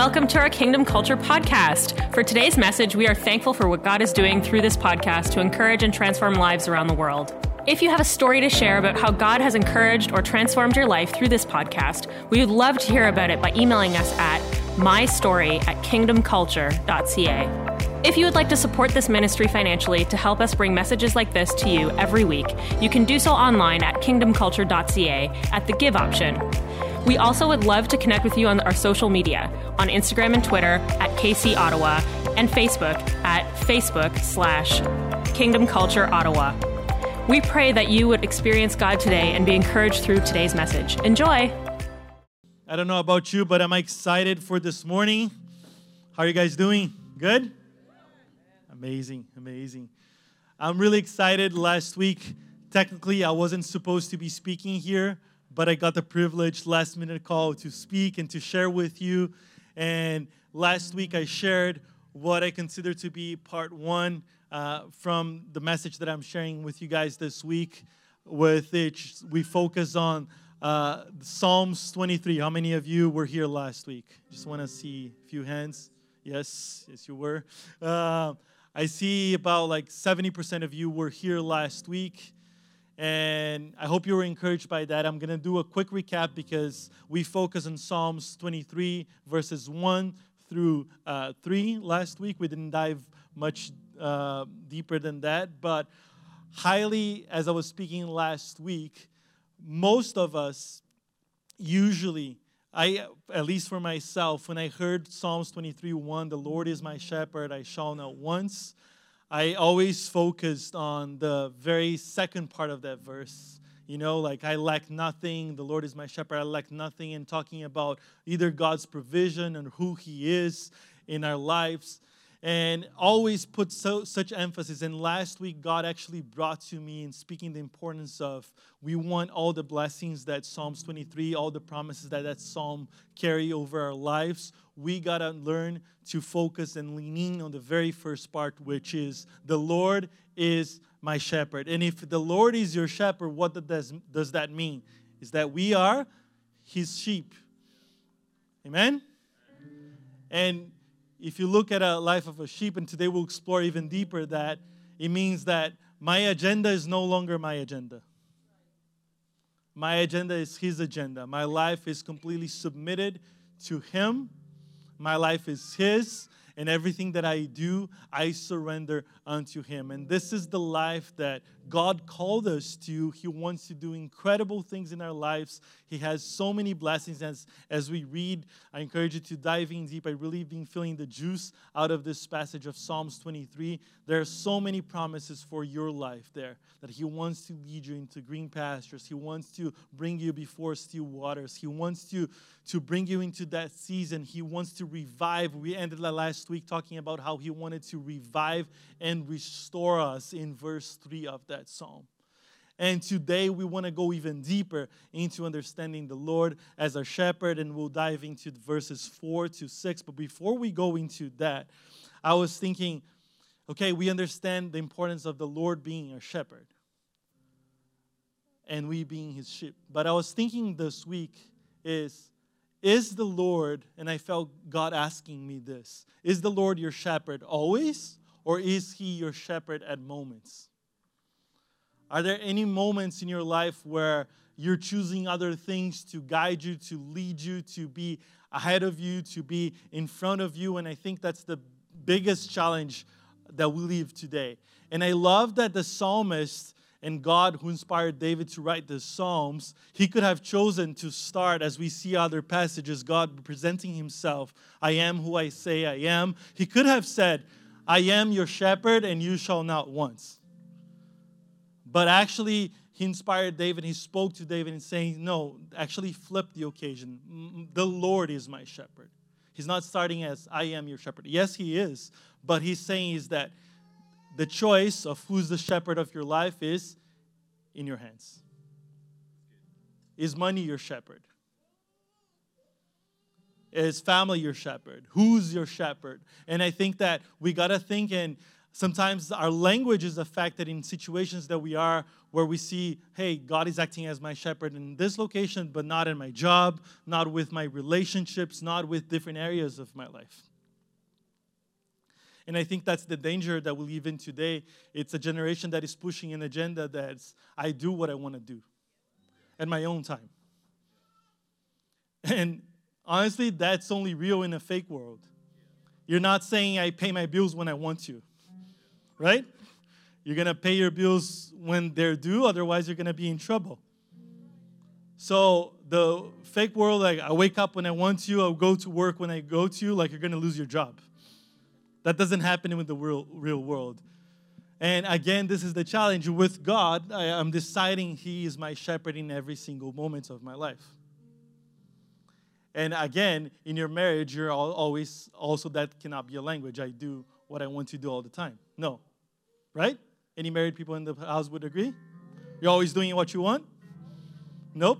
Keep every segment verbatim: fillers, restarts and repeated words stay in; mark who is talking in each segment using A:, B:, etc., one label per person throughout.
A: Welcome to our Kingdom Culture podcast. For today's message, we are thankful for what God is doing through this podcast to encourage and transform lives around the world. If you have a story to share about how God has encouraged or transformed your life through this podcast, we would love to hear about it by emailing us at mystory at kingdom culture dot c a. If you would like to support this ministry financially to help us bring messages like this to you every week, you can do so online at kingdom culture dot c a at the Give option. We also would love to connect with you on our social media, on Instagram and Twitter at K C Ottawa, and Facebook at Facebook slash Kingdom Culture Ottawa. We pray that you would experience God today and be encouraged through today's message. Enjoy!
B: I don't know about you, but I'm excited for this morning. How are you guys doing? Good? Amazing, amazing. I'm really excited. Last week, technically, I wasn't supposed to be speaking here, but I got the privilege, last minute call to speak and to share with you. And last week I shared what I consider to be part one uh, from the message that I'm sharing with you guys this week, with which we focus on uh, Psalms twenty-three. How many of you were here last week? Just want to see a few hands. Yes, yes you were. Uh, I see about like seventy percent of you were here last week. And I hope you were encouraged by that. I'm going to do a quick recap because we focused on Psalms twenty-three, verses one through uh, three last week. We didn't dive much uh, deeper than that. But highly, as I was speaking last week, most of us usually, I at least for myself, when I heard Psalms twenty-three one, the Lord is my shepherd, I shall not want, I always focused on the very second part of that verse. You know, like I lack nothing, the Lord is my shepherd, I lack nothing, and talking about either God's provision and who He is in our lives. And always put so, such emphasis. And last week, God actually brought to me in speaking the importance of we want all the blessings that Psalms twenty-three, all the promises that that psalm carry over our lives. We got to learn to focus and lean in on the very first part, which is the Lord is my shepherd. And if the Lord is your shepherd, what does, does that mean? Is that we are His sheep. Amen? And if you look at a life of a sheep, and today we'll explore even deeper that, it means that my agenda is no longer my agenda. My agenda is His agenda. My life is completely submitted to Him. My life is His, and everything that I do, I surrender unto Him. And this is the life that God called us to. He wants to do incredible things in our lives. He has so many blessings. As, as we read, I encourage you to dive in deep. I've really been feeling the juice out of this passage of Psalms twenty-three. There are so many promises for your life there, that He wants to lead you into green pastures. He wants to bring you before still waters. He wants to, to bring you into that season. He wants to revive. We ended last week talking about how He wanted to revive and restore us in verse three of that psalm. And today we want to go even deeper into understanding the Lord as our shepherd, and we'll dive into verses four to six. But before we go into that, I was thinking, okay, we understand the importance of the Lord being our shepherd and we being His sheep. But I was thinking this week is, is the Lord, and I felt God asking me this, is the Lord your shepherd always, or is He your shepherd at moments? Are there any moments in your life where you're choosing other things to guide you, to lead you, to be ahead of you, to be in front of you? And I think that's the biggest challenge that we live today. And I love that the psalmist and God who inspired David to write the Psalms, he could have chosen to start, as we see other passages, God presenting Himself, I am who I say I am. He could have said, I am your shepherd and you shall not want. But actually, He inspired David. He spoke to David and saying, no, actually flip the occasion. The Lord is my shepherd. He's not starting as, I am your shepherd. Yes, He is. But He's saying is that the choice of who's the shepherd of your life is in your hands. Is money your shepherd? Is family your shepherd? Who's your shepherd? And I think that we got to think, and Sometimes our language is affected in situations that we are where we see, hey, God is acting as my shepherd in this location, but not in my job, not with my relationships, not with different areas of my life. And I think that's the danger that we live in today. It's a generation that is pushing an agenda that's, I do what I want to do at my own time. And honestly, that's only real in a fake world. You're not saying I pay my bills when I want to. Right? You're going to pay your bills when they're due, otherwise you're going to be in trouble. So the fake world, like I wake up when I want to, I'll go to work when I go to, like you're going to lose your job. That doesn't happen with the real, real world. And again, this is the challenge. With God, I, I'm deciding He is my shepherd in every single moment of my life. And again, in your marriage, you're always, also that cannot be a language. I do what I want to do all the time. No. Right? Any married people in the house would agree? You're always doing what you want? Nope.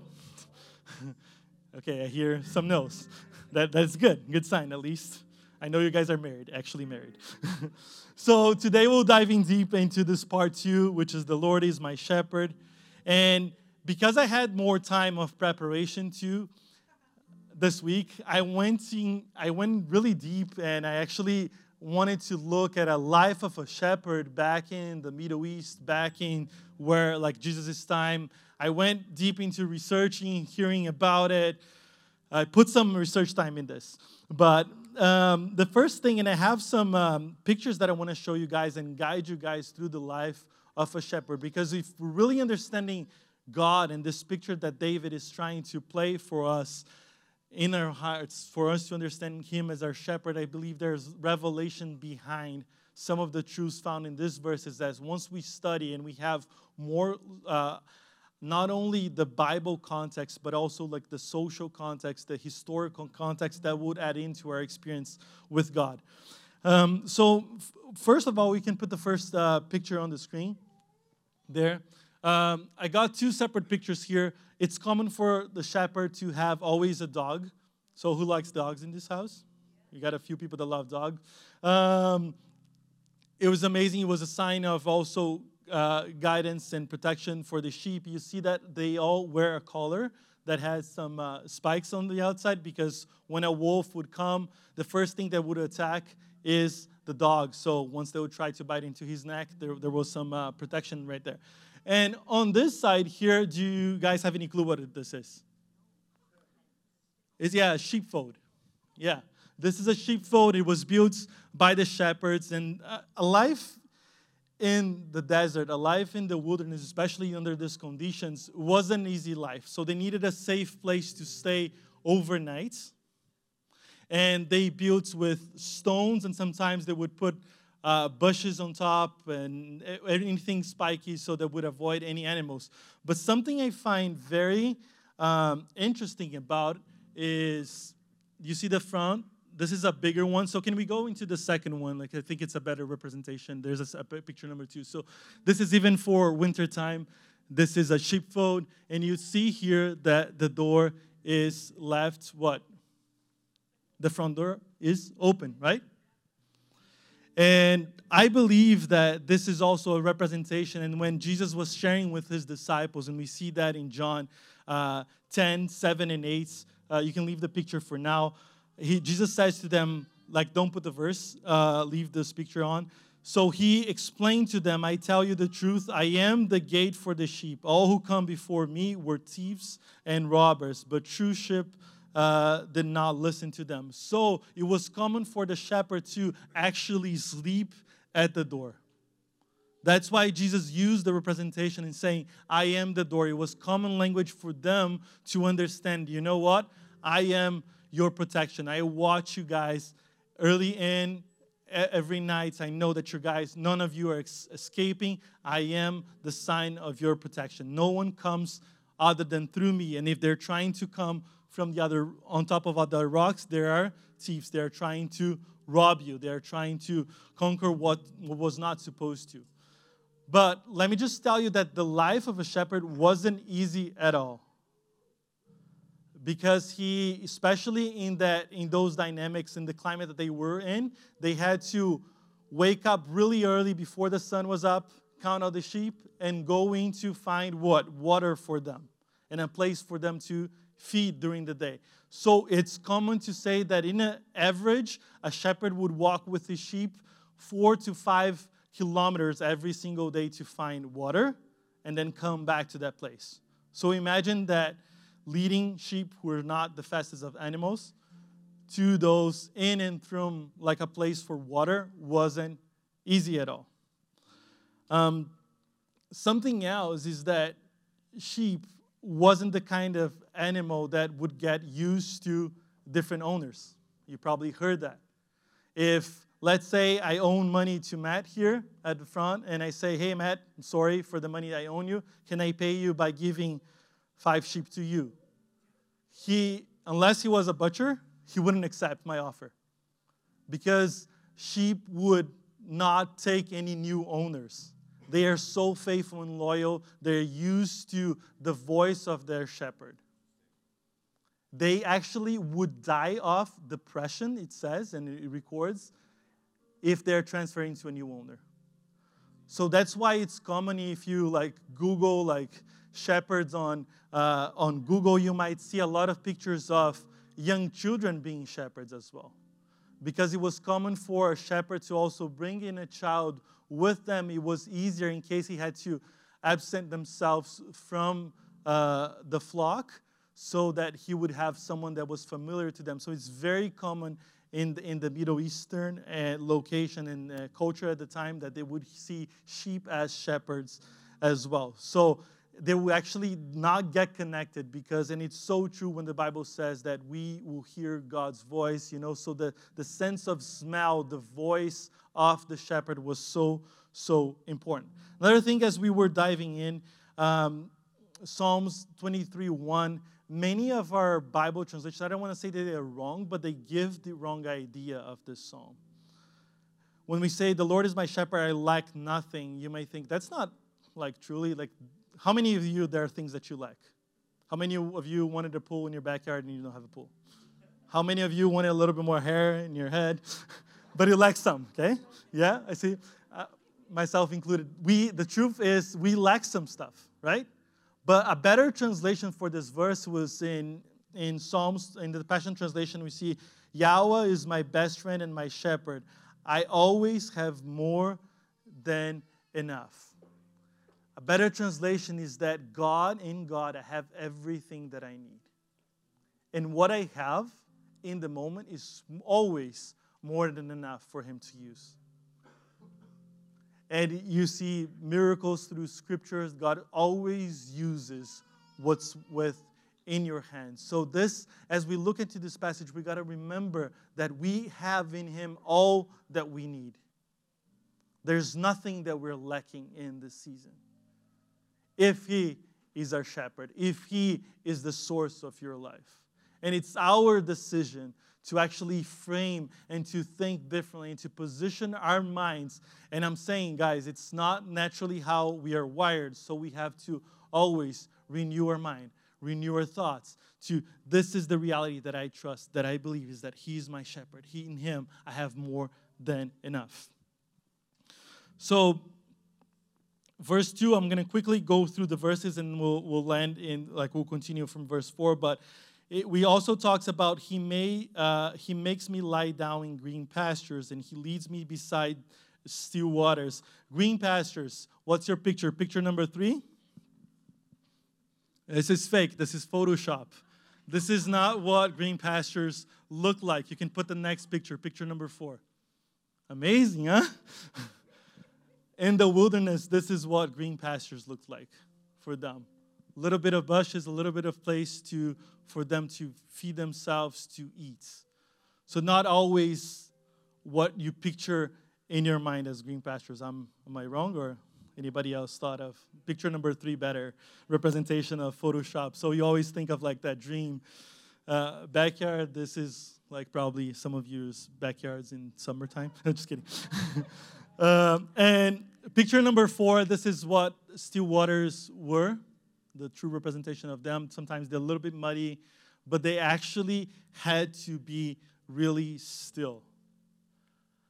B: Okay, I hear some no's. That, that's good. Good sign, at least. I know you guys are married, actually married. So today we'll dive in deep into this part two, which is the Lord is my shepherd. And because I had more time of preparation too, this week, I went in, I went really deep, and I actually wanted to look at a life of a shepherd back in the Middle East, back in where, like, Jesus' time. I went deep into researching, hearing about it. I put some research time in this. But um, the first thing, and I have some um, pictures that I want to show you guys and guide you guys through the life of a shepherd. Because if we're really understanding God and this picture that David is trying to play for us, in our hearts, for us to understand Him as our shepherd, I believe there's revelation behind some of the truths found in this verses. As once we study and we have more, uh, not only the Bible context, but also like the social context, the historical context that would add into our experience with God. Um, so, f- first of all, we can put the first uh, picture on the screen there. Um, I got two separate pictures here. It's common for the shepherd to have always a dog. So who likes dogs in this house? You got a few people that love dogs. Um, it was amazing. It was a sign of also uh, guidance and protection for the sheep. You see that they all wear a collar that has some uh, spikes on the outside, because when a wolf would come, the first thing that would attack is the dog. So once they would try to bite into his neck, there, there was some uh, protection right there. And on this side here, do you guys have any clue what this is? It's, yeah, a sheepfold. Yeah, this is a sheepfold. It was built by the shepherds. And a life in the desert, a life in the wilderness, especially under these conditions, was an easy life. So they needed a safe place to stay overnight. And they built with stones, and sometimes they would put Uh, bushes on top and anything spiky so that would avoid any animals. But something I find very um, interesting about is, you see the front? This is a bigger one. So can we go into the second one? Like, I think it's a better representation. There's a, a picture number two. So this is even for winter time. This is a sheepfold. And you see here that the door is left, what? The front door is open, right? And I believe that this is also a representation. And when Jesus was sharing with his disciples, and we see that in John uh, ten, seven, and eight, uh, you can leave the picture for now. He, Jesus says to them, like, don't put the verse, uh, leave this picture on. So he explained to them, I tell you the truth, I am the gate for the sheep. All who come before me were thieves and robbers, but true sheep Uh, did not listen to them. So it was common for the shepherd to actually sleep at the door. That's why Jesus used the representation in saying, I am the door. It was common language for them to understand, you know what? I am your protection. I watch you guys early in, every night. I know that you guys, none of you are ex- escaping. I am the sign of your protection. No one comes other than through me. And if they're trying to come from the other, on top of other rocks, there are thieves. They're trying to rob you. They're trying to conquer what was not supposed to. But let me just tell you that the life of a shepherd wasn't easy at all. Because he, especially in that, in those dynamics, in the climate that they were in, they had to wake up really early before the sun was up, count out the sheep, and go in to find what? Water for them and a place for them to feed during the day. So it's common to say that in an average, a shepherd would walk with his sheep four to five kilometers every single day to find water and then come back to that place. So imagine that leading sheep who are not the fastest of animals to those in and from like a place for water wasn't easy at all. Um, something else is that sheep wasn't the kind of animal that would get used to different owners. You probably heard that. If, let's say, I own money to Matt here at the front, and I say, hey, Matt, I'm sorry for the money I own you. Can I pay you by giving five sheep to you? He, unless he was a butcher, he wouldn't accept my offer because sheep would not take any new owners. They are so faithful and loyal. They're used to the voice of their shepherd. They actually would die of depression, it says, and it records, if they're transferring to a new owner. So that's why it's common if you like Google like shepherds on uh, on Google, you might see a lot of pictures of young children being shepherds as well. Because it was common for a shepherd to also bring in a child with them. It was easier in case he had to absent themselves from uh, the flock so that he would have someone that was familiar to them. So it's very common in the, in the Middle Eastern uh, location and uh, culture at the time that they would see sheep as shepherds as well. So they will actually not get connected because, and it's so true when the Bible says that we will hear God's voice, you know, so the, the sense of smell, the voice of the shepherd was so, so important. Another thing as we were diving in, um, Psalms twenty-three one, many of our Bible translations, I don't want to say that they're wrong, but they give the wrong idea of this psalm. When we say, the Lord is my shepherd, I lack nothing, you may think, that's not like truly, like, how many of you, there are things that you lack? How many of you wanted a pool in your backyard and you don't have a pool? How many of you wanted a little bit more hair in your head, but you lack some, okay? Yeah, I see. Uh, myself included. We, the truth is, we lack some stuff, right? But a better translation for this verse was in, in Psalms, in the Passion Translation, we see, Yahweh is my best friend and my shepherd. I always have more than enough. A better translation is that God, in God, I have everything that I need. And what I have in the moment is always more than enough for Him to use. And you see miracles through scriptures. God always uses what's within your hands. So this, as we look into this passage, we got to remember that we have in Him all that we need. There's nothing that we're lacking in this season. If He is our shepherd, if He is the source of your life. And it's our decision to actually frame and to think differently and to position our minds. And I'm saying, guys, it's not naturally how we are wired, so we have to always renew our mind, renew our thoughts to this is the reality that I trust, that I believe is that He is my shepherd. He, in Him, I have more than enough. So, verse two, I'm going to quickly go through the verses and we'll we'll land in, like we'll continue from verse four. But it, we also talks about he may uh, he makes me lie down in green pastures and He leads me beside still waters. Green pastures, what's your picture? Picture number three? This is fake. This is Photoshop. This is not what green pastures look like. You can put the next picture, picture number four. Amazing, huh? In the wilderness, this is what green pastures looked like for them. A little bit of bushes, a little bit of place to for them to feed themselves, to eat. So not always what you picture in your mind as green pastures. Am, am I wrong, or anybody else thought of picture number three better representation of Photoshop? So you always think of like that dream uh, backyard. This is like probably some of you's backyards in summertime. Just kidding. Um, and picture number four, this is what still waters were, the true representation of them. Sometimes they're a little bit muddy, but they actually had to be really still.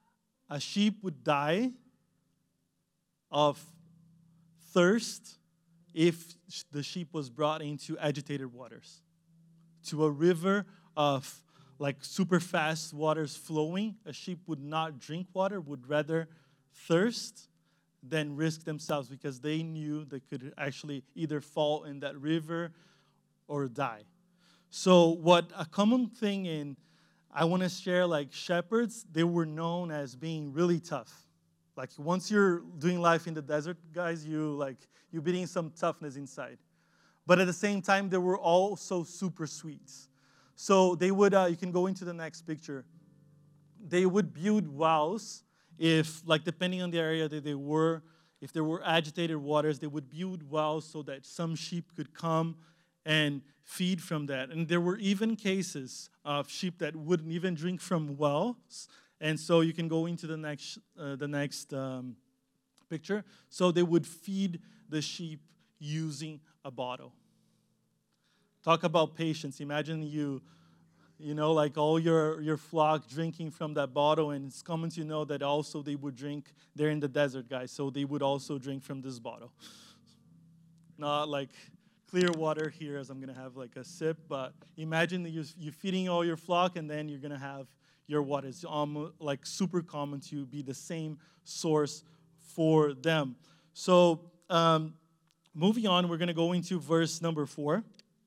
B: a sheep would die of thirst if the sheep was brought into agitated waters, to a river of like super fast waters flowing. A sheep would not drink water, would rather thirst than risk themselves, because they knew they could actually either fall in that river or die. So what a common thing in, I want to share, like shepherds, they were known as being really tough. Like once you're doing life in the desert, guys, you like you're beating some toughness inside. But at the same time, they were also super sweet. So they would, uh, you can go into the next picture. They would build wells if, like depending on the area that they were, if there were agitated waters, they would build wells so that some sheep could come and feed from that. And there were even cases of sheep that wouldn't even drink from wells. And so you can go into the next, uh, the next um, picture. So they would feed the sheep using a bottle. Talk about patience. Imagine you, you know, like all your, your flock drinking from that bottle, and it's common to know that also they would drink, they're in the desert, guys, so they would also drink from this bottle. Not like clear water here, as I'm going to have like a sip, but imagine that you're, you're feeding all your flock, and then you're going to have your water. It's almost like super common to be the same source for them. So um, moving on, we're going to go into verse number four.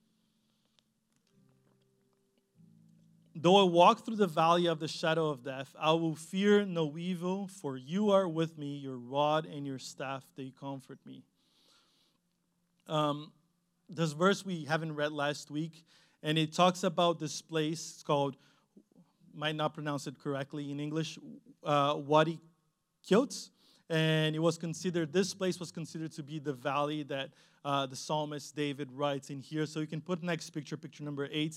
B: Though I walk through the valley of the shadow of death, I will fear no evil, for you are with me, your rod and your staff, they comfort me. Um, this verse we haven't read last week, and it talks about this place. It's called, might not pronounce it correctly in English, uh, Wadi Kiot. And it was considered, this place was considered to be the valley that uh, the psalmist David writes in here. So you can put next picture, picture number eight.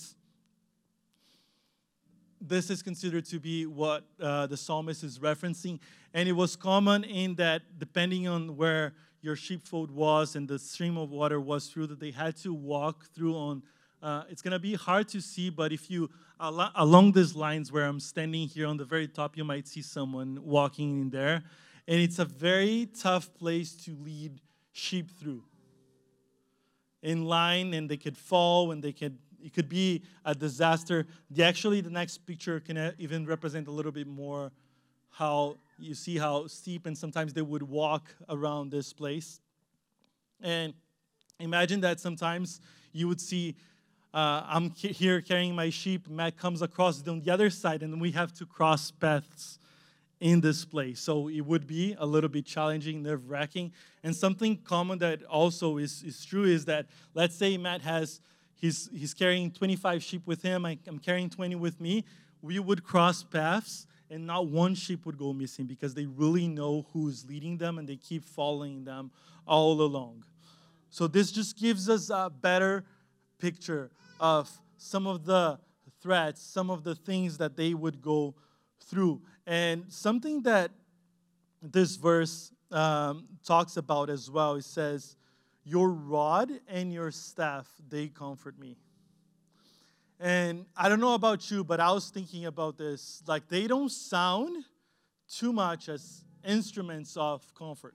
B: This is considered to be what uh, the psalmist is referencing. And it was common in that depending on where your sheepfold was and the stream of water was through, that they had to walk through on, uh, it's going to be hard to see, but if you, al- along these lines where I'm standing here on the very top, you might see someone walking in there. And it's a very tough place to lead sheep through. In line, and they could fall, and they could, it could be a disaster. The, actually, the next picture can even represent a little bit more how you see how steep, and sometimes they would walk around this place. And imagine that sometimes you would see, uh, I'm here carrying my sheep, Matt comes across on the other side, and we have to cross paths in this place. So it would be a little bit challenging, nerve-wracking. And something common that also is, is true is that, let's say Matt has, he's, he's carrying twenty-five sheep with him, I, I'm carrying twenty with me. We would cross paths, and not one sheep would go missing because they really know who's leading them, and they keep following them all along. So this just gives us a better picture of some of the threats, some of the things that they would go through. And something that this verse um, talks about as well, it says, your rod and your staff, they comfort me. And I don't know about you, but I was thinking about this. Like, they don't sound too much as instruments of comfort.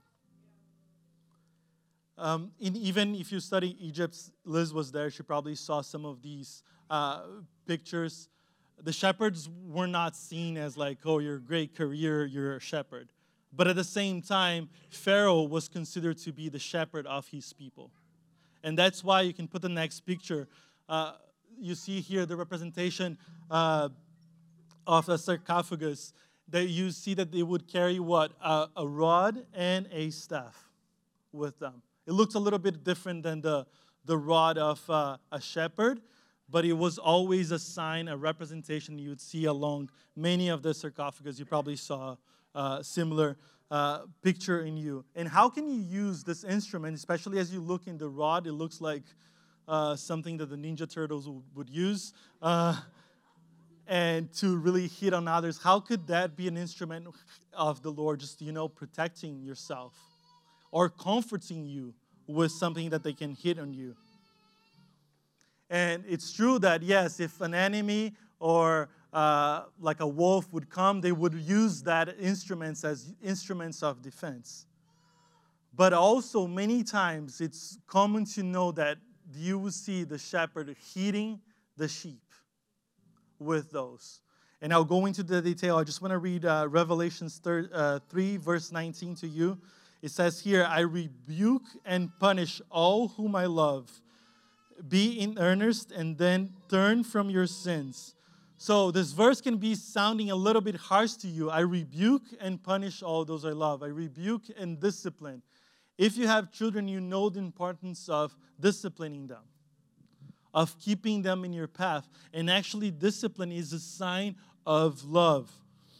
B: Um, in, even if you study Egypt, Liz was there, she probably saw some of these uh, pictures. The shepherds were not seen as like, oh, you're a great career, you're a shepherd. But at the same time, Pharaoh was considered to be the shepherd of his people. And that's why you can put the next picture. Uh, you see here the representation uh, of a sarcophagus. That you see that they would carry what? Uh, a rod and a staff with them. It looks a little bit different than the, the rod of uh, a shepherd, but it was always a sign, a representation you would see along many of the sarcophagus. You probably saw a similar uh, picture in you. And how can you use this instrument, especially as you look in the rod? It looks like uh, something that the Ninja Turtles would, would use, uh, and to really hit on others. How could that be an instrument of the Lord, just, you know, protecting yourself or comforting you with something that they can hit on you? And it's true that, yes, if an enemy or uh, like a wolf would come, they would use that instruments as instruments of defense. But also, many times, it's common to know that you will see the shepherd hitting the sheep with those. And I'll go into the detail. I just want to read uh, Revelation three, verse nineteen to you. It says here, I rebuke and punish all whom I love. Be in earnest and then turn from your sins. So this verse can be sounding a little bit harsh to you. I rebuke and punish all those I love. I rebuke and discipline. If you have children, you know the importance of disciplining them, of keeping them in your path. And actually, discipline is a sign of love.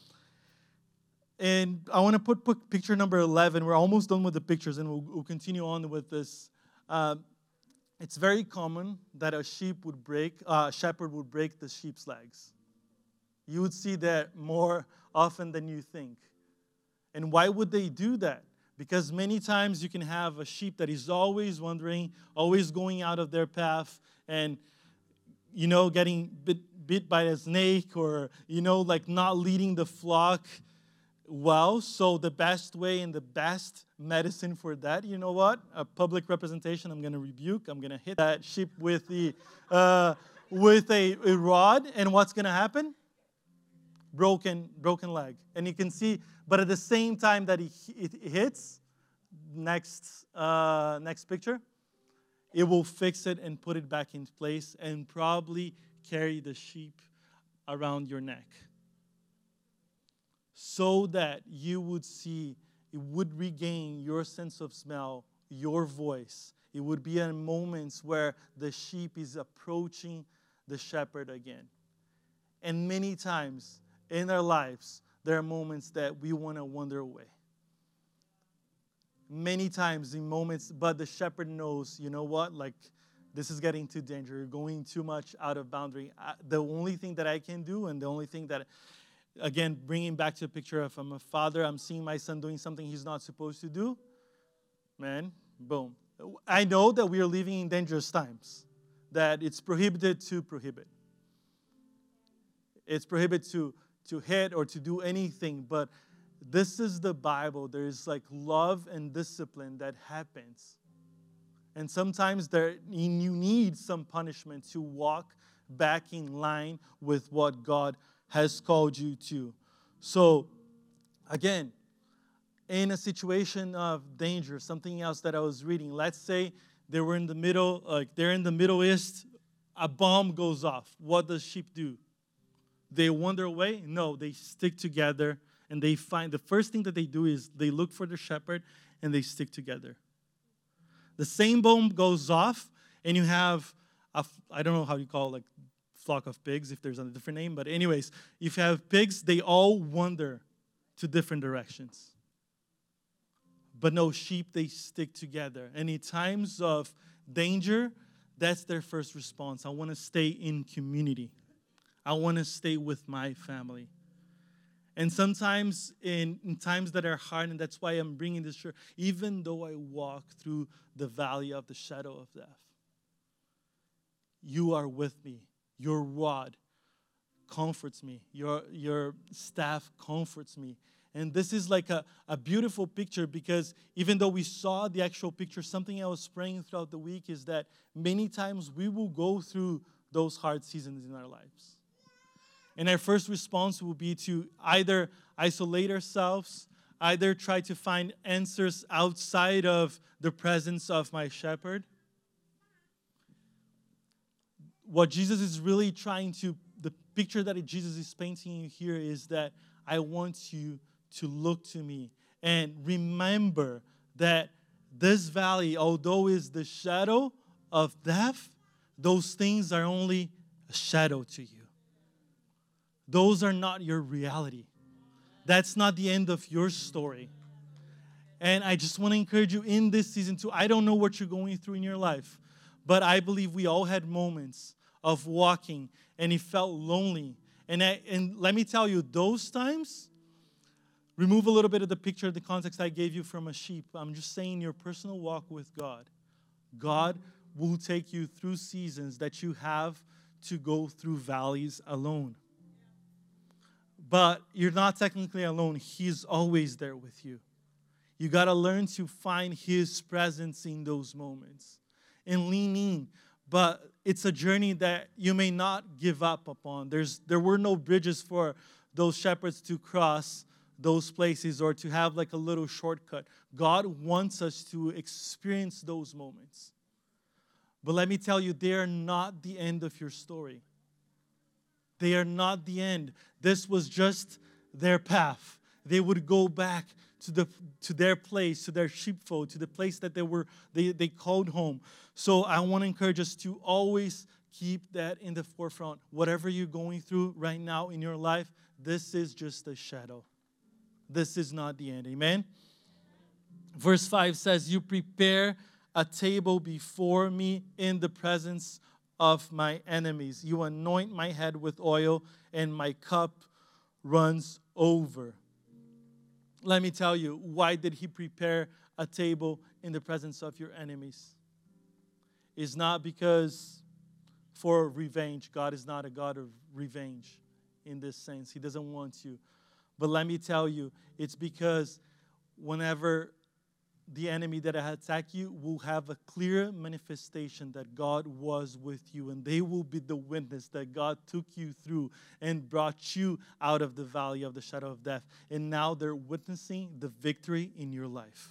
B: And I want to put, put picture number eleven. We're almost done with the pictures, and we'll, we'll continue on with this. Uh, it's very common that a sheep would break, uh, a shepherd would break the sheep's legs. You would see that more often than you think. And why would they do that? Because many times you can have a sheep that is always wandering, always going out of their path, and, you know, getting bit, bit by a snake, or, you know, like not leading the flock well. So the best way and the best medicine for that, you know what? A public representation. I'm going to rebuke. I'm going to hit that sheep with the uh, with a, a rod, and what's going to happen? Broken, broken leg. And you can see. But at the same time that it, it hits, next, uh, next picture, it will fix it and put it back in place and probably carry the sheep around your neck so that you would see, it would regain your sense of smell, your voice. It would be in moments where the sheep is approaching the shepherd again. And many times in our lives, there are moments that we want to wander away. Many times in moments, but the shepherd knows, you know what, like, this is getting too dangerous. You're going too much out of boundary. I, the only thing that I can do, and the only thing that, again, bringing back to a picture of I'm a father, I'm seeing my son doing something he's not supposed to do, man, boom. I know that we are living in dangerous times, that it's prohibited to prohibit. It's prohibited to to hit or to do anything, but this is the Bible. There's like love and discipline that happens. And sometimes there you need some punishment to walk back in line with what God has called you to. So, again, in a situation of danger, something else that I was reading, let's say they were in the middle, like they're in the Middle East, a bomb goes off. What does sheep do? They wander away? No, they stick together, and they find, the first thing that they do is they look for the shepherd, and they stick together. The same bomb goes off, and you have, a, I don't know how you call it, like flock of pigs, if there's a different name, but anyways, if you have pigs, they all wander to different directions. But no, sheep, they stick together. And in times of danger, that's their first response. I want to stay in community. I want to stay with my family. And sometimes in, in times that are hard, and that's why I'm bringing this shirt, even though I walk through the valley of the shadow of death, you are with me. Your rod comforts me. Your, your staff comforts me. And this is like a, a beautiful picture, because even though we saw the actual picture, something I was praying throughout the week is that many times we will go through those hard seasons in our lives. And our first response will be to either isolate ourselves, either try to find answers outside of the presence of my shepherd. What Jesus is really trying to, the picture that Jesus is painting you here is that I want you to look to me and remember that this valley, although is the shadow of death, those things are only a shadow to you. Those are not your reality. That's not the end of your story. And I just want to encourage you in this season too. I don't know what you're going through in your life, but I believe we all had moments of walking and it felt lonely. And, I, and let me tell you, those times, remove a little bit of the picture, the context I gave you from a sheep. I'm just saying your personal walk with God. God will take you through seasons that you have to go through valleys alone. but you're not technically alone. He's always there with you. You got to learn to find His presence in those moments and lean in. But it's a journey that you may not give up upon. There's, there were no bridges for those shepherds to cross those places or to have like a little shortcut. God wants us to experience those moments. But let me tell you, they are not the end of your story. They are not the end. This was just their path. They would go back to the to their place, to their sheepfold, to the place that they were they, they called home. So I want to encourage us to always keep that in the forefront. Whatever you're going through right now in your life, this is just a shadow. This is not the end. Amen? Verse five says, you prepare a table before me in the presence of my enemies. You anoint my head with oil, and my cup runs over. Let me tell you, why did He prepare a table in the presence of your enemies? It's not because for revenge. God is not a God of revenge in this sense. He doesn't want you. But let me tell you, it's because whenever the enemy that attack you will have a clear manifestation that God was with you, and they will be the witness that God took you through and brought you out of the valley of the shadow of death. And now they're witnessing the victory in your life.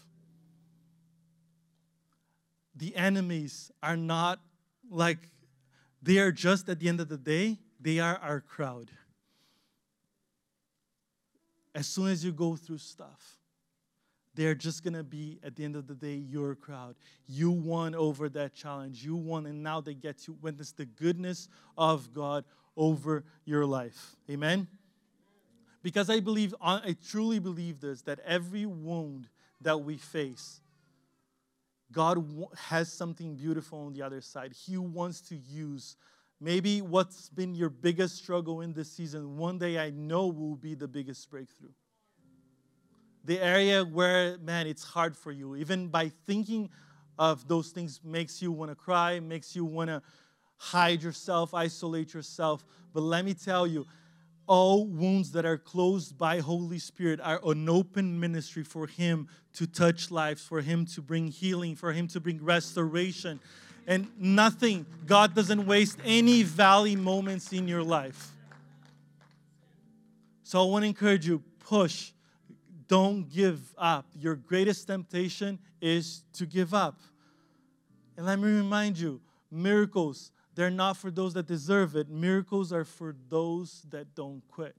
B: The enemies are not like, they are just at the end of the day, they are our crowd. As soon as you go through stuff, they're just going to be, at the end of the day, your crowd. You won over that challenge. You won, and now they get to witness the goodness of God over your life. Amen? Because I believe, I truly believe this, that every wound that we face, God has something beautiful on the other side. He wants to use maybe what's been your biggest struggle in this season. One day I know will be the biggest breakthrough. The area where, man, it's hard for you. Even by thinking of those things makes you want to cry, makes you want to hide yourself, isolate yourself. But let me tell you, all wounds that are closed by Holy Spirit are an open ministry for Him to touch lives, for Him to bring healing, for Him to bring restoration. And nothing, God doesn't waste any valley moments in your life. So I want to encourage you, push. Don't give up. Your greatest temptation is to give up. And let me remind you, miracles, they're not for those that deserve it. Miracles are for those that don't quit.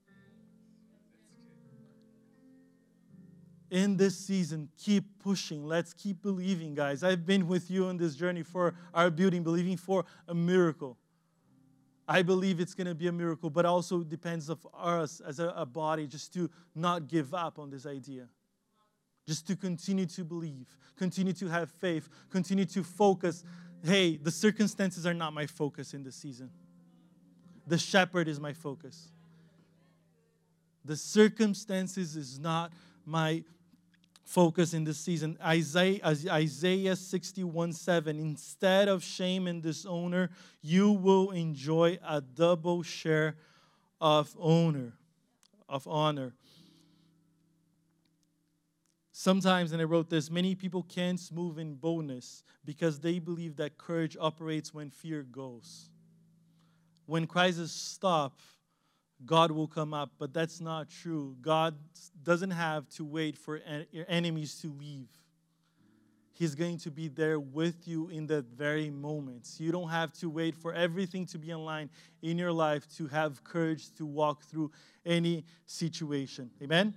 B: In this season, keep pushing. Let's keep believing, guys. I've been with you on this journey for our building, believing for a miracle. I believe it's going to be a miracle, but also depends on us as a, a body just to not give up on this idea. Just to continue to believe, continue to have faith, continue to focus. Hey, the circumstances are not my focus in this season. The shepherd is my focus. The circumstances is not my focus in this season. Isaiah, Isaiah sixty-one seven, instead of shame and dishonor, you will enjoy a double share of honor, of honor. Sometimes, and I wrote this, many people can't move in boldness because they believe that courage operates when fear goes. When crises stop, God will come up, but that's not true. God doesn't have to wait for your enemies to leave. He's going to be there with you in that very moment. You don't have to wait for everything to be in line in your life to have courage to walk through any situation. Amen?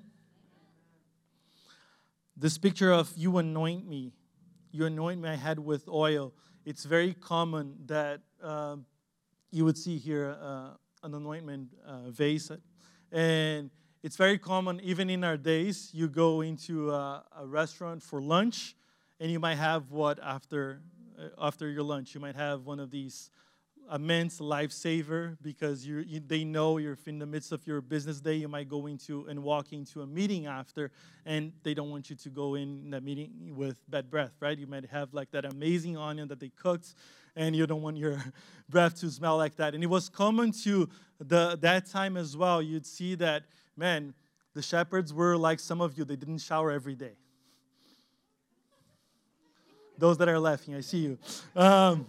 B: This picture of you anoint me, you anoint my head with oil. It's very common that uh, you would see here uh, an anointment uh, vase. And it's very common, even in our days, you go into a, a restaurant for lunch, and you might have what after uh, after your lunch? You might have one of these immense lifesaver because you, you, they know you're in the midst of your business day. You might go into and walk into a meeting after, and they don't want you to go in that meeting with bad breath, right? You might have like that amazing onion that they cooked, and you don't want your breath to smell like that. And it was common to the that time as well. You'd see that, man, the shepherds were like some of you. They didn't shower every day. Those that are laughing, I see you. Um,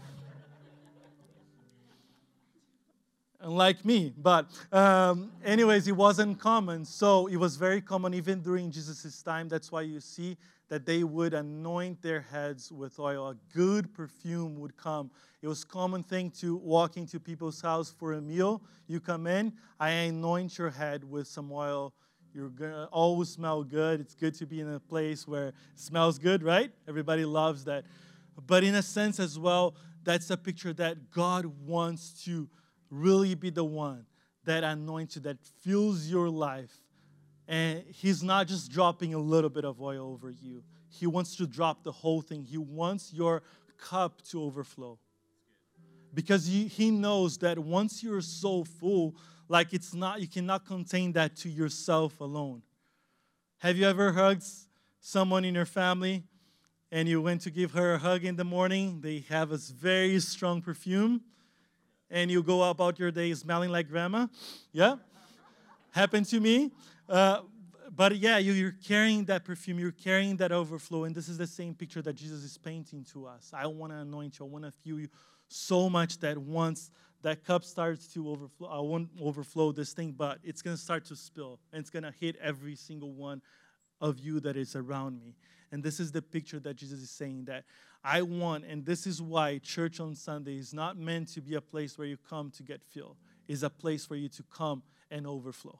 B: Unlike me, but um, anyways, it wasn't common. So it was very common even during Jesus' time. That's why you see that they would anoint their heads with oil. A good perfume would come. It was a common thing to walk into people's house for a meal. You come in, I anoint your head with some oil. You're going to always smell good. It's good to be in a place where it smells good, right? Everybody loves that. But in a sense as well, that's a picture that God wants to really be the one that anoints you, that fills your life. And he's not just dropping a little bit of oil over you. He wants to drop the whole thing. He wants your cup to overflow. Because he, he knows that once you're so full, like it's not, you cannot contain that to yourself alone. Have you ever hugged someone in your family and you went to give her a hug in the morning? They have a very strong perfume. And you go about your day smelling like grandma. Yeah? Happened to me. Uh, but yeah, you, you're carrying that perfume. You're carrying that overflow. And this is the same picture that Jesus is painting to us. I want to anoint you. I want to fill you so much that once that cup starts to overflow, I won't overflow this thing, but it's going to start to spill. And it's going to hit every single one of you that is around me. And this is the picture that Jesus is saying that I want, and this is why church on Sunday is not meant to be a place where you come to get filled. It's a place for you to come and overflow.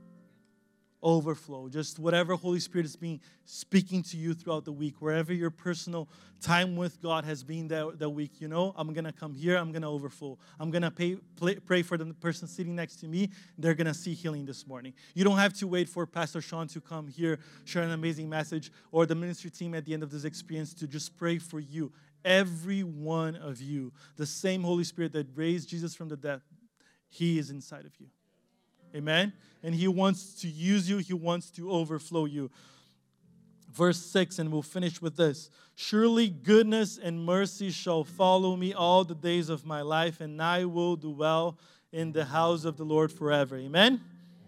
B: Overflow. Just whatever Holy Spirit is being speaking to you throughout the week, wherever your personal time with God has been that, that week, you know, I'm going to come here, I'm going to overflow. I'm going to pay, play, pray for the person sitting next to me. They're going to see healing this morning. You don't have to wait for Pastor Sean to come here, share an amazing message, or the ministry team at the end of this experience to just pray for you. Every one of you, the same Holy Spirit that raised Jesus from the dead, he is inside of you. Amen? And he wants to use you. He wants to overflow you. Verse six, and we'll finish with this. Surely goodness and mercy shall follow me all the days of my life, and I will dwell in the house of the Lord forever. Amen?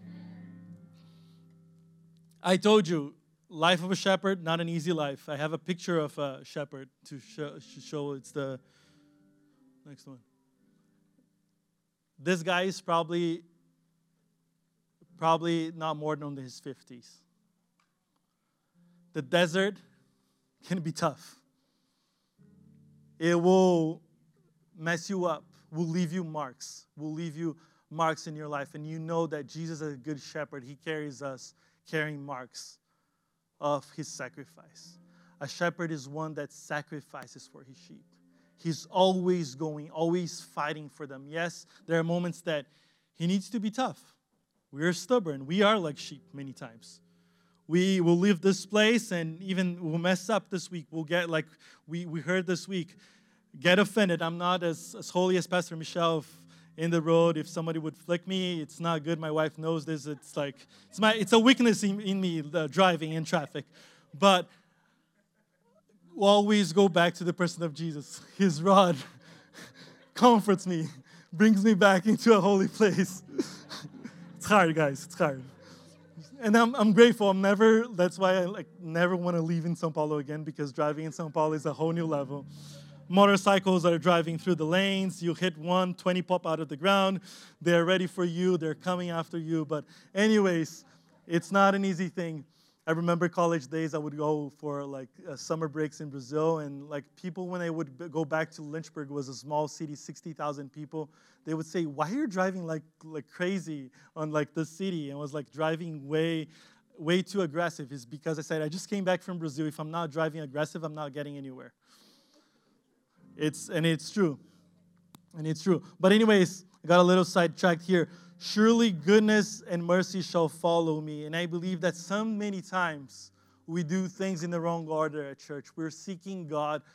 B: I told you, life of a shepherd, not an easy life. I have a picture of a shepherd to show. To show it's the next one. This guy is probably... Probably not more than in his fifties. The desert can be tough. It will mess you up, will leave you marks, will leave you marks in your life. And you know that Jesus is a good shepherd. He carries us carrying marks of his sacrifice. A shepherd is one that sacrifices for his sheep. He's always going, always fighting for them. Yes, there are moments that he needs to be tough. We are stubborn. We are like sheep many times. We will leave this place and even we'll mess up this week. We'll get like we, we heard this week, get offended. I'm not as, as holy as Pastor Michelle. If in the road, if somebody would flick me, it's not good. My wife knows this. It's like, it's my it's a weakness in, in me, the driving in traffic. But we'll always go back to the person of Jesus. His rod comforts me, brings me back into a holy place. It's hard, guys. It's hard. And I'm I'm grateful. I'm never, that's why I like never want to leave in São Paulo again, because driving in São Paulo is a whole new level. Motorcycles are driving through the lanes. You hit one, twenty pop out of the ground. They're ready for you. They're coming after you. But anyways, it's not an easy thing. I remember college days, I would go for like uh, summer breaks in Brazil, and like people, when they would b- go back to Lynchburg, it was a small city, sixty thousand people, they would say, why are you driving like like crazy on like this city? And I was like driving way, way too aggressive. It's because I said, I just came back from Brazil. If I'm not driving aggressive, I'm not getting anywhere. It's And it's true. And it's true. But anyways, I got a little sidetracked here. Surely goodness and mercy shall follow me. And I believe that so many times we do things in the wrong order at church. We're seeking God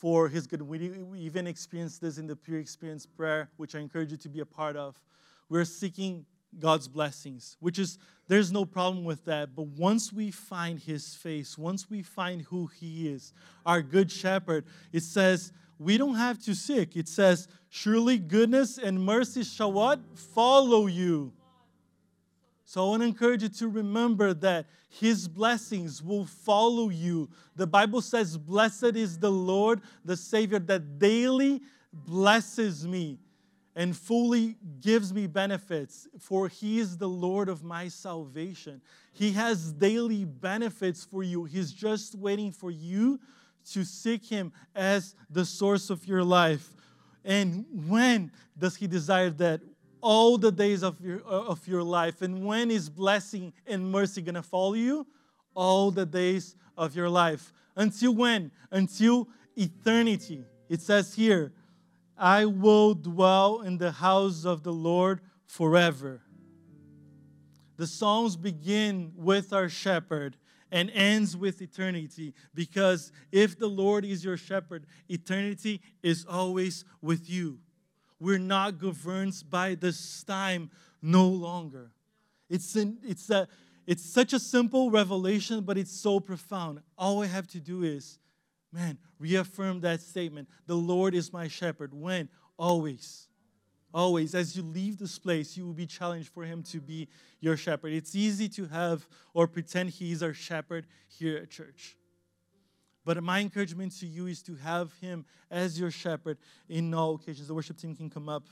B: for His good. We, we even experienced this in the Pure Experience prayer, which I encourage you to be a part of. We're seeking God's blessings, which is, there's no problem with that. But once we find His face, once we find who He is, our good shepherd, it says, we don't have to seek. It says, surely goodness and mercy shall what? Follow you. So I want to encourage you to remember that His blessings will follow you. The Bible says, blessed is the Lord, the Savior, that daily blesses me and fully gives me benefits, for He is the Lord of my salvation. He has daily benefits for you. He's just waiting for you to seek Him as the source of your life. And when does He desire that? All the days of your, of your life. And when is blessing and mercy going to follow you? All the days of your life. Until when? Until eternity. It says here, I will dwell in the house of the Lord forever. The Psalms begin with our shepherd and ends with eternity, because if the Lord is your shepherd, eternity is always with you. We're not governed by this time no longer. It's, an, it's, a, it's such a simple revelation, but it's so profound. All I have to do is, man, reaffirm that statement. The Lord is my shepherd. When? Always. Always. As you leave this place, you will be challenged for Him to be your shepherd. It's easy to have or pretend He is our shepherd here at church. But my encouragement to you is to have Him as your shepherd in all occasions. The worship team can come up.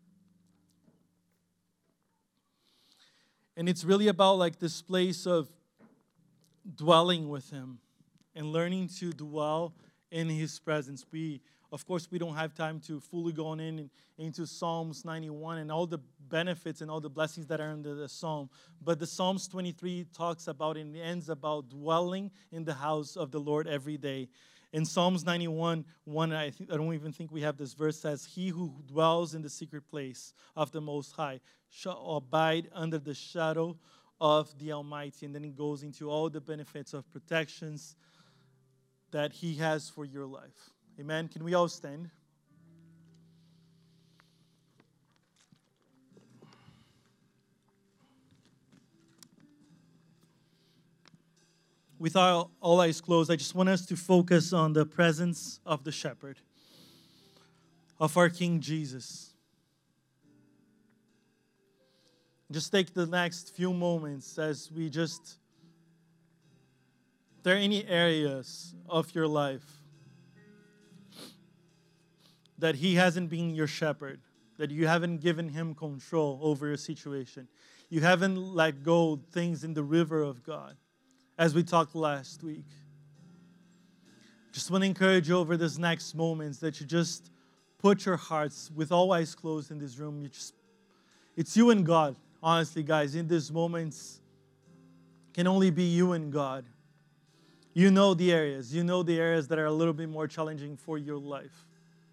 B: And it's really about like this place of dwelling with Him and learning to dwell in His presence. We, of course, we don't have time to fully go on in into Psalms ninety-one and all the benefits and all the blessings that are in the, the Psalm. But the Psalms twenty-three talks about and ends about dwelling in the house of the Lord every day. In Psalms ninety-one, one, I, th- I don't even think we have this verse, says, He who dwells in the secret place of the Most High shall abide under the shadow of the Almighty. And then it goes into all the benefits of protections that He has for your life. Amen. Can we all stand? With our all eyes closed, I just want us to focus on the presence of the shepherd, of our King Jesus. Just take the next few moments as we just, if there are any areas of your life that He hasn't been your shepherd, that you haven't given Him control over your situation, you haven't let go things in the river of God, as we talked last week. Just want to encourage you over this next moments that you just put your hearts with all eyes closed in this room. You just, it's you and God, honestly, guys. In these moments, can only be you and God. You know the areas. You know the areas that are a little bit more challenging for your life.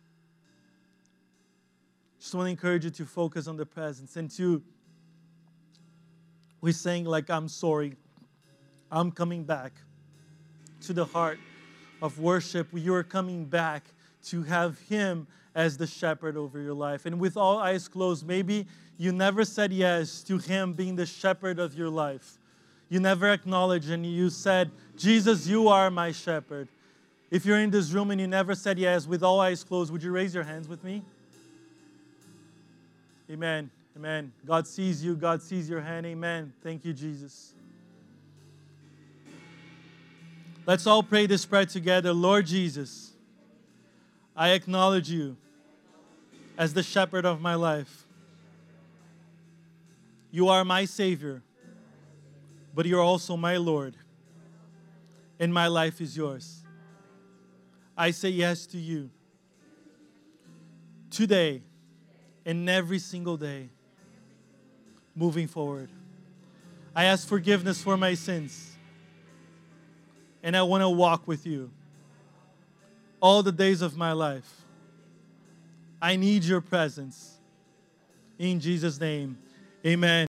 B: Just want to encourage you to focus on the presence and to, we're saying like, I'm sorry. I'm coming back to the heart of worship. You are coming back to have Him as the shepherd over your life. And with all eyes closed, maybe you never said yes to Him being the shepherd of your life. You never acknowledged and you said, Jesus, you are my shepherd. If you're in this room and you never said yes, with all eyes closed, would you raise your hands with me? Amen. Amen. God sees you. God sees your hand. Amen. Thank you, Jesus. Let's all pray this prayer together. Lord Jesus, I acknowledge you as the shepherd of my life. You are my Savior, but you're also my Lord, and my life is yours. I say yes to you today and every single day moving forward. I ask forgiveness for my sins. And I want to walk with you all the days of my life. I need your presence. In Jesus' name, amen.